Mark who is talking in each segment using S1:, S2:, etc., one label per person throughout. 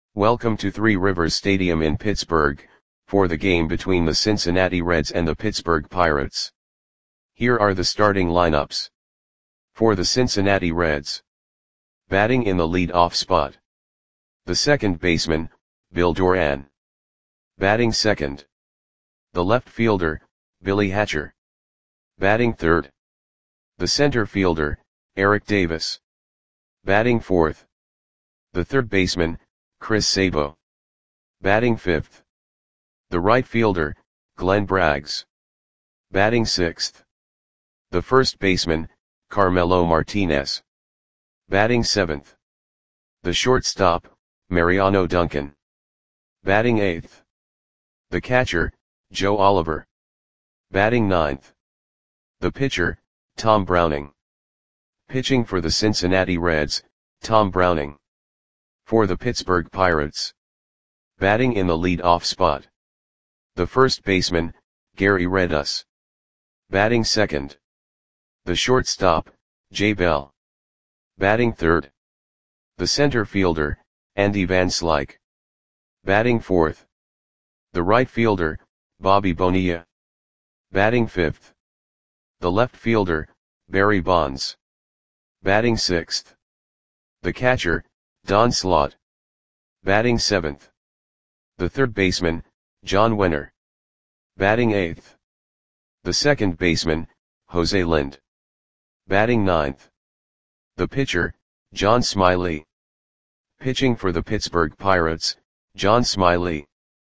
S1: Welcome to Three Rivers Stadium in Pittsburgh, for the game between the Cincinnati Reds and the Pittsburgh Pirates. Here are the starting lineups. For the Cincinnati Reds. Batting in the lead-off spot. The second baseman, Bill Doran. Batting second. The left fielder, Billy Hatcher. Batting third. The center fielder, Eric Davis. Batting fourth. The third baseman, Chris Sabo. Batting fifth. The right fielder, Glenn Braggs. Batting sixth. The first baseman, Carmelo Martinez. Batting seventh. The shortstop, Mariano Duncan. Batting eighth. The catcher, Joe Oliver. Batting ninth. The pitcher, Tom Browning. Pitching for the Cincinnati Reds, Tom Browning. For the Pittsburgh Pirates. Batting in the lead-off spot. The first baseman, Gary Redus. Batting second. The shortstop, Jay Bell. Batting third. The center fielder, Andy Van Slyke. Batting fourth. The right fielder, Bobby Bonilla. Batting fifth. The left fielder, Barry Bonds. Batting sixth. The catcher, Don Slaught. Batting seventh. The third baseman, John Wenner. Batting eighth. The second baseman, Jose Lind. Batting ninth. The pitcher, John Smiley. Pitching for the Pittsburgh Pirates, John Smiley.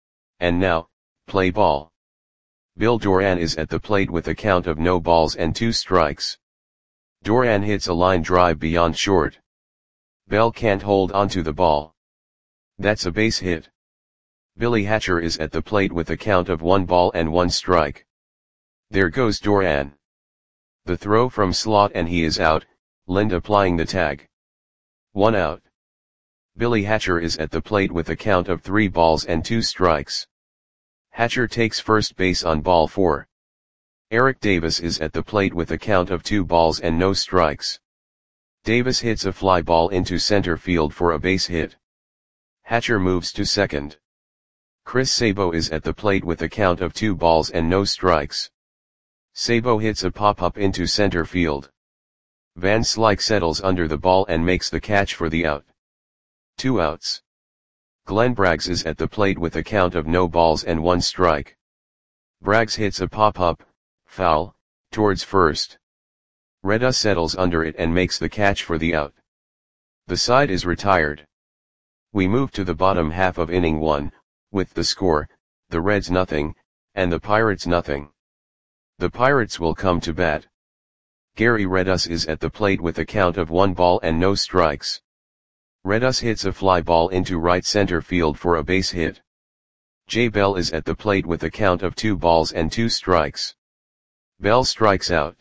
S1: And now, play ball. Bill Doran is at the plate with a count of no balls and 2 strikes. Doran hits a line drive beyond short. Bell can't hold onto the ball. That's a base hit. Billy Hatcher is at the plate with a count of 1 ball and 1 strike. There goes Doran. The throw from Slaught and he is out, Lind applying the tag. 1 out. Billy Hatcher is at the plate with a count of 3 balls and 2 strikes. Hatcher takes first base on ball 4. Eric Davis is at the plate with a count of 2 balls and no strikes. Davis hits a fly ball into center field for a base hit. Hatcher moves to second. Chris Sabo is at the plate with a count of 2 balls and no strikes. Sabo hits a pop-up into center field. Van Slyke settles under the ball and makes the catch for the out. 2 outs. Glenn Braggs is at the plate with a count of no balls and 1 strike. Braggs hits a pop-up, foul, towards first. Redus settles under it and makes the catch for the out. The side is retired. We move to the bottom half of inning 1, with the score, the Reds nothing, and the Pirates nothing. The Pirates will come to bat. Gary Redus is at the plate with a count of 1 ball and no strikes. Redus hits a fly ball into right center field for a base hit. Jay Bell is at the plate with a count of 2 balls and 2 strikes. Bell strikes out.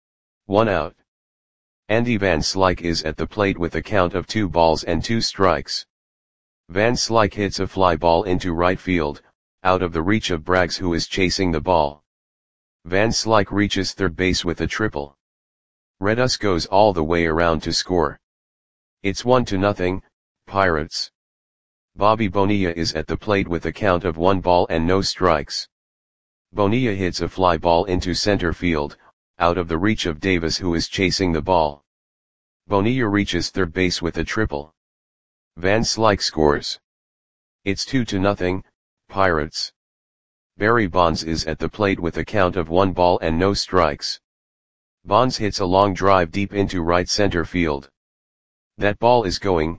S1: 1 out. Andy Van Slyke is at the plate with a count of 2 balls and 2 strikes. Van Slyke hits a fly ball into right field, out of the reach of Braggs who is chasing the ball. Van Slyke reaches third base with a triple. Redus goes all the way around to score. It's 1-0, Pirates. Bobby Bonilla is at the plate with a count of 1 ball and no strikes. Bonilla hits a fly ball into center field, out of the reach of Davis who is chasing the ball. Bonilla reaches third base with a triple. Van Slyke scores. It's 2-0, Pirates. Barry Bonds is at the plate with a count of 1 ball and no strikes. Bonds hits a long drive deep into right center field. That ball is gone.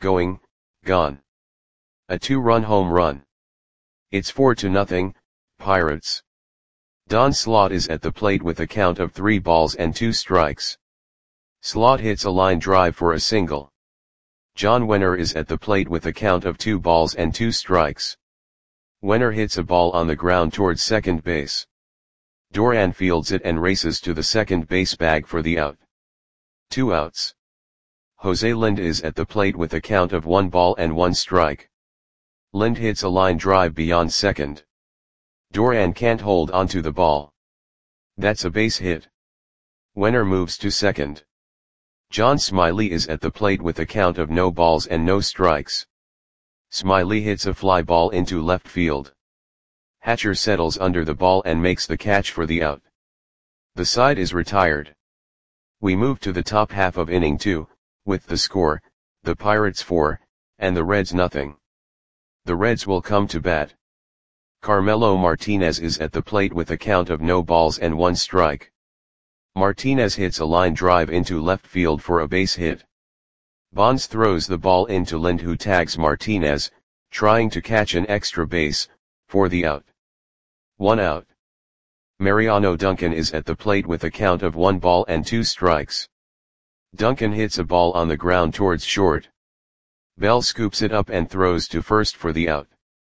S1: A 2-run home run. It's 4-0, Pirates. Don Slaught is at the plate with a count of 3 balls and 2 strikes. Slaught hits a line drive for a single. John Wenner is at the plate with a count of 2 balls and 2 strikes. Wenner hits a ball on the ground towards second base. Doran fields it and races to the second base bag for the out. 2 outs. Jose Lind is at the plate with a count of 1 ball and 1 strike. Lind hits a line drive beyond second. Doran can't hold onto the ball. That's a base hit. Wenner moves to second. John Smiley is at the plate with a count of no balls and no strikes. Smiley hits a fly ball into left field. Hatcher settles under the ball and makes the catch for the out. The side is retired. We move to the top half of inning 2, with the score, the Pirates 4, and the Reds nothing. The Reds will come to bat. Carmelo Martinez is at the plate with a count of no balls and 1 strike. Martinez hits a line drive into left field for a base hit. Bonds throws the ball into Lind, who tags Martinez, trying to catch an extra base, for the out. 1 out. Mariano Duncan is at the plate with a count of 1 ball and 2 strikes. Duncan hits a ball on the ground towards short. Bell scoops it up and throws to first for the out.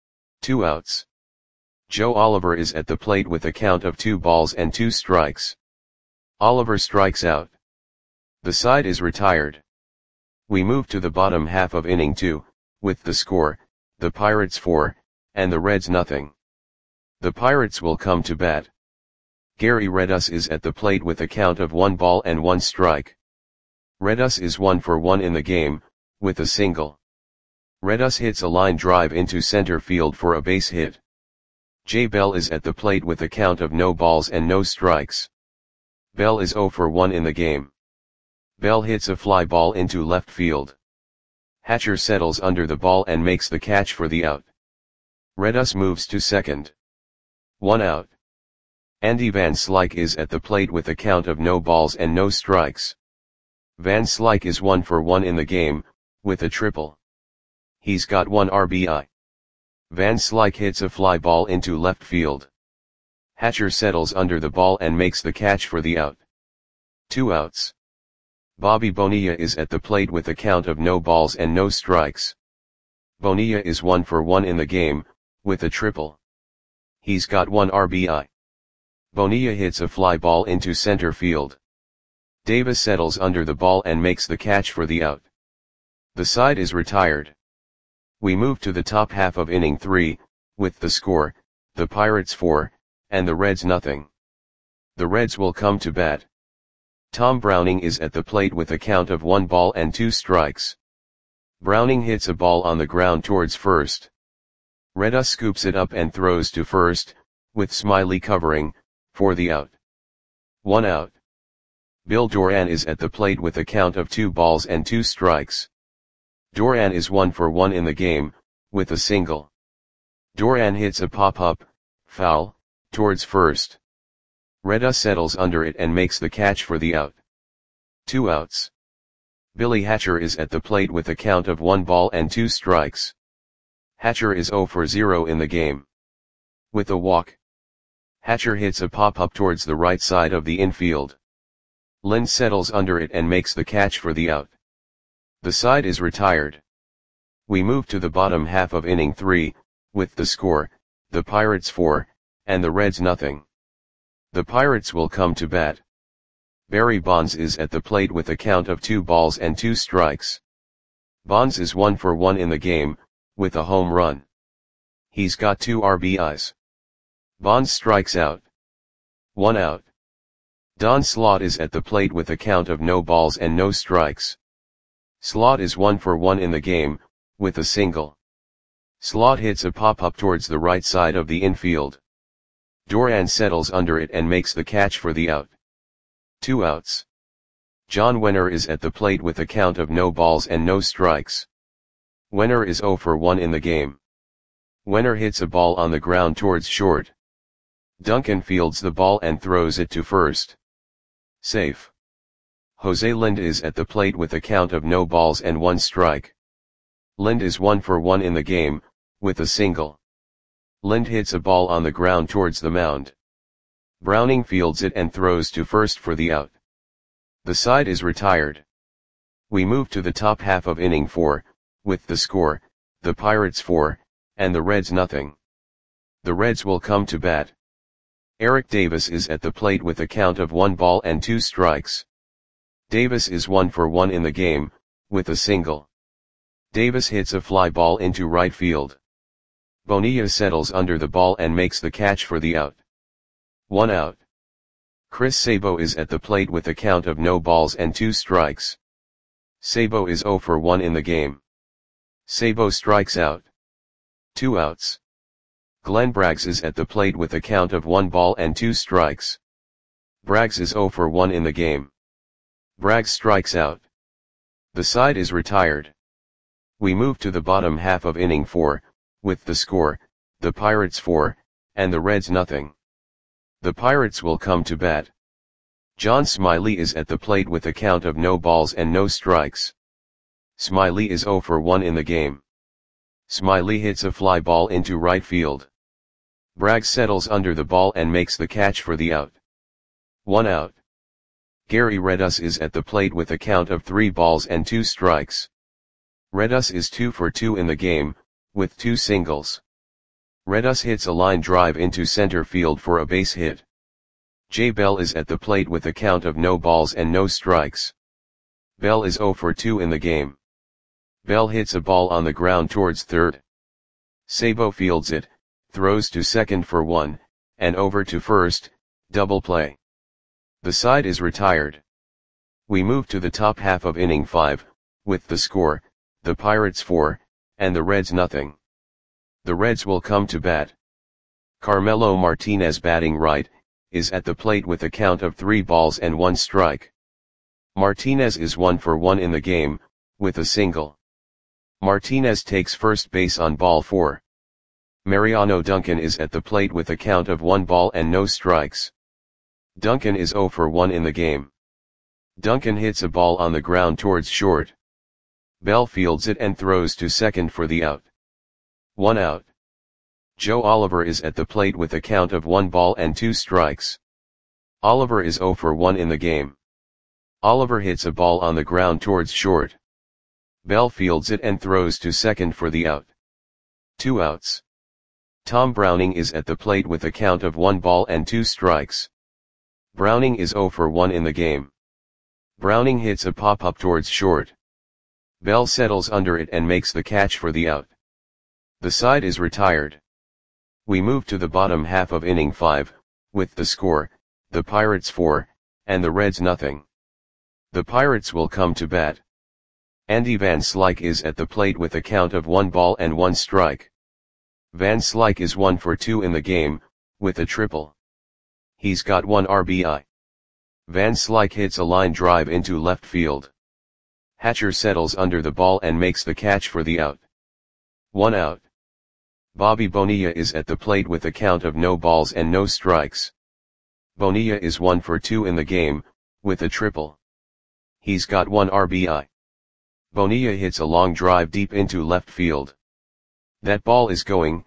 S1: 2 outs. Joe Oliver is at the plate with a count of 2 balls and 2 strikes. Oliver strikes out. The side is retired. We move to the bottom half of inning 2, with the score, the Pirates 4, and the Reds nothing. The Pirates will come to bat. Gary Redus is at the plate with a count of 1 ball and 1 strike. Redus is 1 for 1 in the game, with a single. Redus hits a line drive into center field for a base hit. Jay Bell is at the plate with a count of no balls and no strikes. Bell is 0 for 1 in the game. Bell hits a fly ball into left field. Hatcher settles under the ball and makes the catch for the out. Redus moves to second. 1 out. Andy Van Slyke is at the plate with a count of no balls and no strikes. Van Slyke is 1 for 1 in the game, with a triple. He's got 1 RBI. Van Slyke hits a fly ball into left field. Hatcher settles under the ball and makes the catch for the out. 2 outs. Bobby Bonilla is at the plate with a count of no balls and no strikes. Bonilla is 1 for 1 in the game, with a triple. He's got 1 RBI. Bonilla hits a fly ball into center field. Davis settles under the ball and makes the catch for the out. The side is retired. We move to the top half of inning 3, with the score, the Pirates 4, and the Reds nothing. The Reds will come to bat. Tom Browning is at the plate with a count of 1 ball and 2 strikes. Browning hits a ball on the ground towards first. Redus scoops it up and throws to first, with Smiley covering, for the out. 1 out. Bill Doran is at the plate with a count of 2 balls and 2 strikes. Doran is 1 for 1 in the game, with a single. Doran hits a pop-up, foul, towards first. Redus settles under it and makes the catch for the out. 2 outs. Billy Hatcher is at the plate with a count of 1 ball and 2 strikes. Hatcher is 0 for 0 in the game. With a walk. Hatcher hits a pop-up towards the right side of the infield. Lind settles under it and makes the catch for the out. The side is retired. We move to the bottom half of inning 3, with the score, the Pirates 4, and the Reds nothing. The Pirates will come to bat. Barry Bonds is at the plate with a count of 2 balls and 2 strikes. Bonds is 1 for 1 in the game, with a home run. He's got 2 RBIs. Bonds strikes out. 1 out. Don Slaught is at the plate with a count of no balls and no strikes. Slaught is 1 for 1 in the game, with a single. Slaught hits a pop-up towards the right side of the infield. Doran settles under it and makes the catch for the out. 2 outs. John Wenner is at the plate with a count of no balls and no strikes. Wenner is 0 for 1 in the game. Wenner hits a ball on the ground towards short. Duncan fields the ball and throws it to first. Safe. Jose Lind is at the plate with a count of no balls and 1 strike. Lind is 1 for 1 in the game, with a single. Lind hits a ball on the ground towards the mound. Browning fields it and throws to first for the out. The side is retired. We move to the top half of inning 4, with the score, the Pirates 4, and the Reds nothing. The Reds will come to bat. Eric Davis is at the plate with a count of 1 ball and 2 strikes. Davis is 1 for 1 in the game, with a single. Davis hits a fly ball into right field. Bonilla settles under the ball and makes the catch for the out. 1 out. Chris Sabo is at the plate with a count of no balls and 2 strikes. Sabo is 0 for 1 in the game. Sabo strikes out. 2 outs. Glenn Braggs is at the plate with a count of 1 ball and 2 strikes. Braggs is 0 for 1 in the game. Braggs strikes out. The side is retired. We move to the bottom half of inning 4, with the score, the Pirates 4, and the Reds nothing. The Pirates will come to bat. John Smiley is at the plate with a count of no balls and no strikes. Smiley is 0 for 1 in the game. Smiley hits a fly ball into right field. Braggs settles under the ball and makes the catch for the out. 1 out. Gary Redus is at the plate with a count of 3 balls and 2 strikes. Redus is 2 for 2 in the game, with 2 singles. Redus hits a line drive into center field for a base hit. Jay Bell is at the plate with a count of no balls and no strikes. Bell is 0 for 2 in the game. Bell hits a ball on the ground towards third. Sabo fields it, throws to second for 1, and over to first, double play. The side is retired. We move to the top half of inning 5, with the score, the Pirates 4, and the Reds nothing. The Reds will come to bat. Carmelo Martinez batting right, is at the plate with a count of 3 balls and 1 strike. Martinez is 1 for 1 in the game, with a single. Martinez takes first base on ball 4. Mariano Duncan is at the plate with a count of 1 ball and no strikes. Duncan is 0 for 1 in the game. Duncan hits a ball on the ground towards short. Bell fields it and throws to second for the out. 1 out. Joe Oliver is at the plate with a count of 1 ball and 2 strikes. Oliver is 0 for 1 in the game. Oliver hits a ball on the ground towards short. Bell fields it and throws to second for the out. 2 outs. Tom Browning is at the plate with a count of 1 ball and 2 strikes. Browning is 0 for 1 in the game. Browning hits a pop-up towards short. Bell settles under it and makes the catch for the out. The side is retired. We move to the bottom half of inning 5, with the score, the Pirates 4, and the Reds nothing. The Pirates will come to bat. Andy Van Slyke is at the plate with a count of 1 ball and 1 strike. Van Slyke is 1 for 2 in the game, with a triple. He's got 1 RBI. Van Slyke hits a line drive into left field. Hatcher settles under the ball and makes the catch for the out. 1 out. Bobby Bonilla is at the plate with a count of no balls and no strikes. Bonilla is 1 for 2 in the game, with a triple. He's got 1 RBI. Bonilla hits a long drive deep into left field. That ball is gone.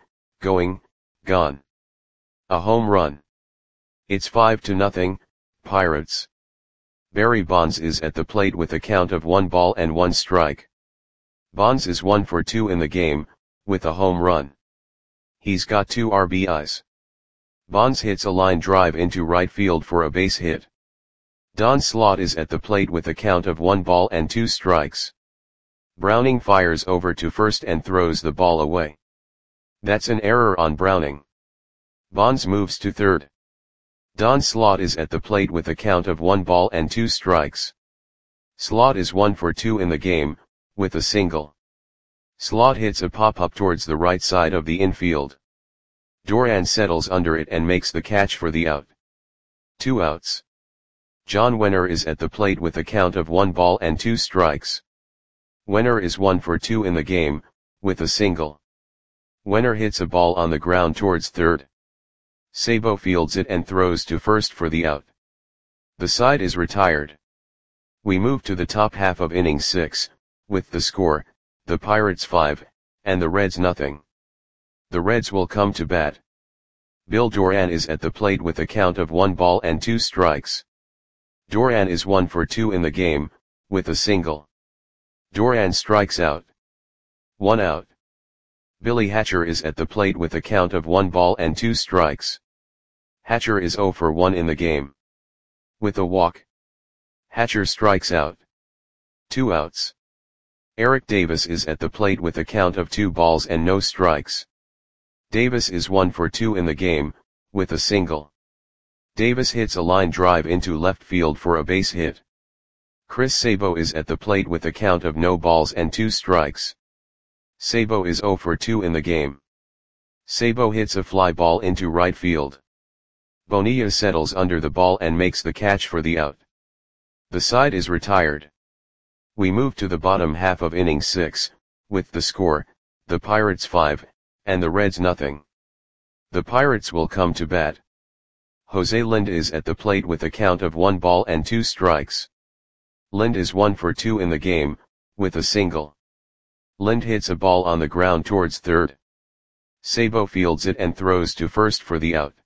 S1: A home run. It's 5-0, Pirates. Barry Bonds is at the plate with a count of 1 ball and 1 strike. Bonds is 1 for 2 in the game, with a home run. He's got 2 RBIs. Bonds hits a line drive into right field for a base hit. Don Slaught is at the plate with a count of 1 ball and 2 strikes. Browning fires over to first and throws the ball away. That's an error on Browning. Bonds moves to third. Don Slaught is at the plate with a count of 1 ball and 2 strikes. Slaught is 1 for 2 in the game, with a single. Slaught hits a pop-up towards the right side of the infield. Doran settles under it and makes the catch for the out. 2 outs. John Wenner is at the plate with a count of 1 ball and 2 strikes. Wenner is 1 for 2 in the game, with a single. Wenner hits a ball on the ground towards third. Sabo fields it and throws to first for the out. The side is retired. We move to the top half of inning 6, with the score, the Pirates 5, and the Reds nothing. The Reds will come to bat. Bill Doran is at the plate with a count of 1 ball and 2 strikes. Doran is 1 for 2 in the game, with a single. Doran strikes out. 1 out. Billy Hatcher is at the plate with a count of 1 ball and 2 strikes. Hatcher is 0 for 1 in the game. With a walk. Hatcher strikes out. 2 outs. Eric Davis is at the plate with a count of 2 balls and no strikes. Davis is 1 for 2 in the game, with a single. Davis hits a line drive into left field for a base hit. Chris Sabo is at the plate with a count of no balls and 2 strikes. Sabo is 0 for 2 in the game. Sabo hits a fly ball into right field. Bonilla settles under the ball and makes the catch for the out. The side is retired. We move to the bottom half of inning 6, with the score, the Pirates 5, and the Reds nothing. The Pirates will come to bat. Jose Lind is at the plate with a count of 1 ball and 2 strikes. Lind is 1 for 2 in the game, with a single. Lind hits a ball on the ground towards third. Sabo fields it and throws to first for the out.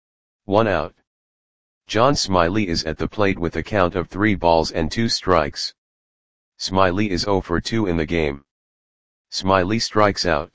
S1: 1 out. John Smiley is at the plate with a count of 3 balls and 2 strikes. Smiley is 0 for 2 in the game. Smiley strikes out.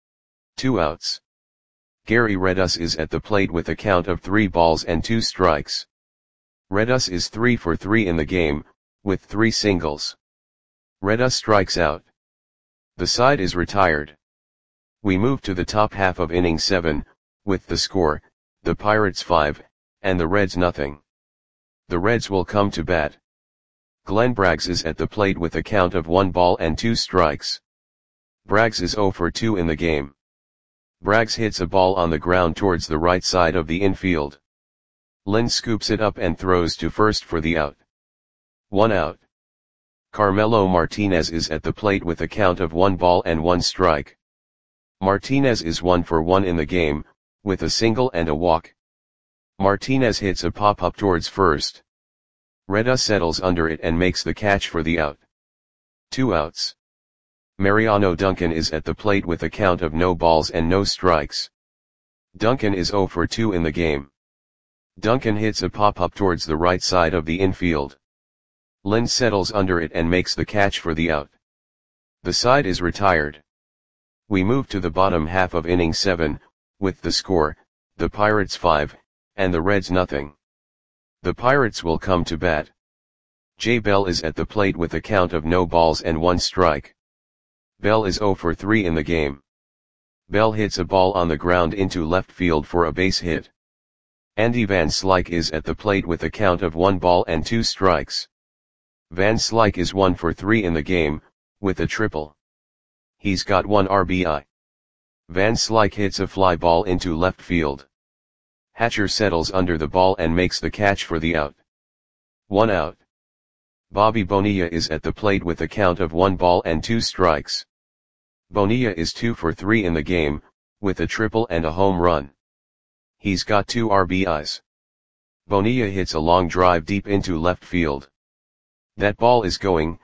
S1: 2 outs. Gary Redus is at the plate with a count of 3 balls and 2 strikes. Redus is 3 for 3 in the game, with 3 singles. Redus strikes out. The side is retired. We move to the top half of inning 7, with the score, the Pirates 5, and the Reds nothing. The Reds will come to bat. Glenn Braggs is at the plate with a count of 1 ball and 2 strikes. Braggs is 0 for 2 in the game. Braggs hits a ball on the ground towards the right side of the infield. Lind scoops it up and throws to first for the out. 1 out. Carmelo Martinez is at the plate with a count of 1 ball and 1 strike. Martinez is 1 for 1 in the game, with a single and a walk. Martinez hits a pop-up towards first. Redus settles under it and makes the catch for the out. 2 outs. Mariano Duncan is at the plate with a count of no balls and no strikes. Duncan is 0 for 2 in the game. Duncan hits a pop-up towards the right side of the infield. Lind settles under it and makes the catch for the out. The side is retired. We move to the bottom half of inning 7, with the score, the Pirates 5, and the Reds nothing. The Pirates will come to bat. Jay Bell is at the plate with a count of no balls and 1 strike. Bell is 0 for 3 in the game. Bell hits a ball on the ground into left field for a base hit. Andy Van Slyke is at the plate with a count of 1 ball and 2 strikes. Van Slyke is 1 for 3 in the game, with a triple. He's got 1 RBI. Van Slyke hits a fly ball into left field. Hatcher settles under the ball and makes the catch for the out. 1 out. Bobby Bonilla is at the plate with a count of 1 ball and 2 strikes. Bonilla is 2 for 3 in the game, with a triple and a home run. He's got 2 RBIs. Bonilla hits a long drive deep into left field. That ball is going,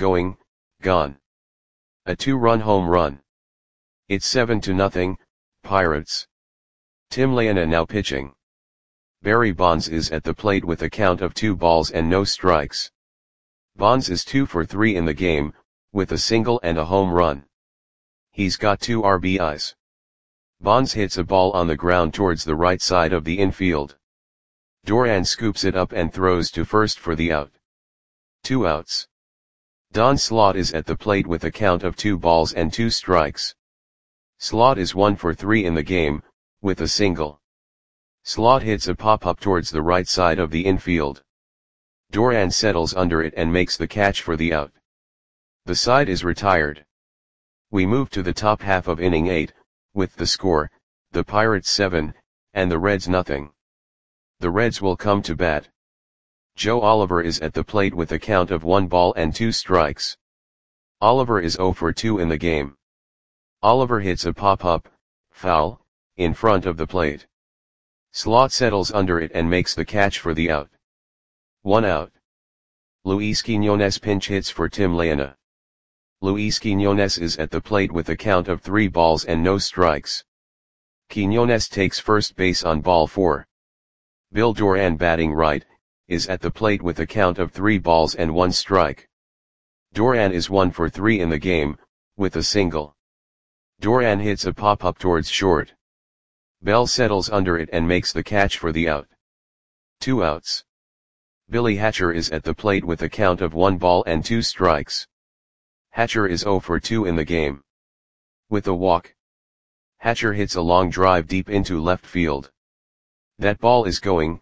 S1: gone. A 2-run home run. It's 7-0, Pirates. Tim Layana now pitching. Barry Bonds is at the plate with a count of 2 balls and no strikes. Bonds is 2 for 3 in the game, with a single and a home run. He's got 2 RBIs. Bonds hits a ball on the ground towards the right side of the infield. Doran scoops it up and throws to first for the out. 2 outs. Don Slaught is at the plate with a count of 2 balls and 2 strikes. Slaught is 1 for 3 in the game, with a single. Slaught hits a pop-up towards the right side of the infield. Doran settles under it and makes the catch for the out. The side is retired. We move to the top half of inning 8, with the score, the Pirates 7, and the Reds nothing. The Reds will come to bat. Joe Oliver is at the plate with a count of 1 ball and 2 strikes. Oliver is 0 for 2 in the game. Oliver hits a pop-up, foul, in front of the plate. Slaught settles under it and makes the catch for the out. 1 out. Luis Quiñones pinch hits for Tim Layana. Luis Quiñones is at the plate with a count of 3 balls and no strikes. Quiñones takes first base on ball 4. Bill Doran batting right, is at the plate with a count of 3 balls and 1 strike. Doran is 1 for 3 in the game, with a single. Doran hits a pop-up towards short. Bell settles under it and makes the catch for the out. 2 outs. Billy Hatcher is at the plate with a count of 1 ball and 2 strikes. Hatcher is 0 for 2 in the game. With a walk. Hatcher hits a long drive deep into left field. That ball is going,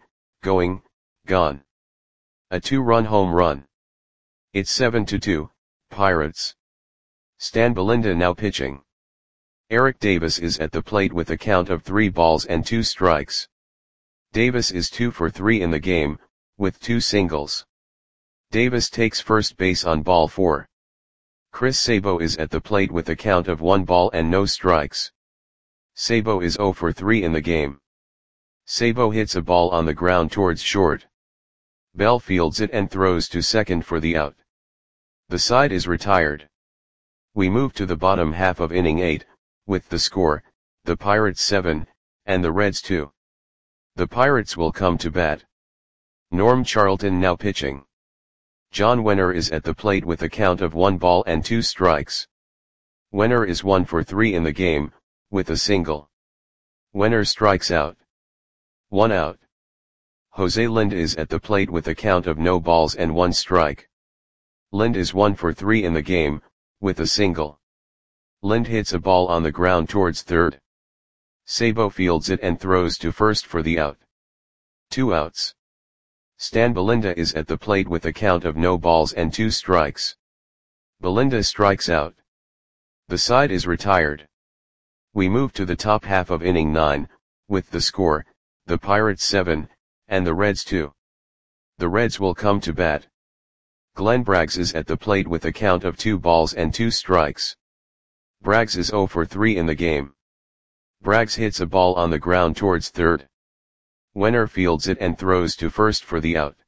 S1: gone. A 2-run home run. It's 7-2, Pirates. Stan Belinda now pitching. Eric Davis is at the plate with a count of 3 balls and 2 strikes. Davis is 2 for 3 in the game, with 2 singles. Davis takes first base on ball 4. Chris Sabo is at the plate with a count of 1 ball and no strikes. Sabo is 0 for 3 in the game. Sabo hits a ball on the ground towards short. Bell fields it and throws to second for the out. The side is retired. We move to the bottom half of inning 8, with the score, the Pirates 7, and the Reds 2. The Pirates will come to bat. Norm Charlton now pitching. John Wenner is at the plate with a count of 1 ball and 2 strikes. Wenner is 1 for 3 in the game, with a single. Wenner strikes out. 1 out. Jose Lind is at the plate with a count of no balls and 1 strike. Lind is 1 for 3 in the game, with a single. Lind hits a ball on the ground towards third. Sabo fields it and throws to first for the out. 2 outs. Stan Belinda is at the plate with a count of no balls and 2 strikes. Belinda strikes out. The side is retired. We move to the top half of inning 9, with the score, the Pirates 7, and the Reds 2. The Reds will come to bat. Glenn Braggs is at the plate with a count of 2 balls and 2 strikes. Braggs is 0 for 3 in the game. Braggs hits a ball on the ground towards third. Wenner fields it and throws to first for the out.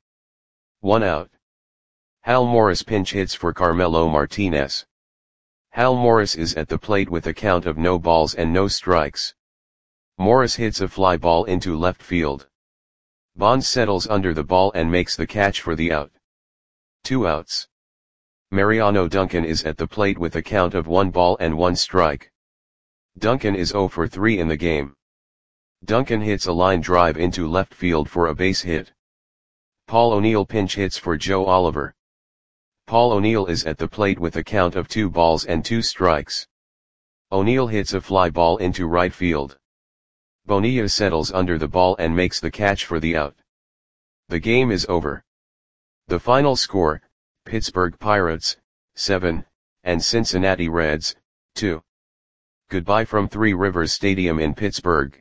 S1: 1 out. Hal Morris pinch hits for Carmelo Martinez. Hal Morris is at the plate with a count of no balls and no strikes. Morris hits a fly ball into left field. Bonds settles under the ball and makes the catch for the out. 2 outs. Mariano Duncan is at the plate with a count of 1 ball and 1 strike. Duncan is 0 for 3 in the game. Duncan hits a line drive into left field for a base hit. Paul O'Neill pinch hits for Joe Oliver. Paul O'Neill is at the plate with a count of 2 balls and 2 strikes. O'Neill hits a fly ball into right field. Bonilla settles under the ball and makes the catch for the out. The game is over. The final score, Pittsburgh Pirates, 7, and Cincinnati Reds, 2. Goodbye from Three Rivers Stadium in Pittsburgh.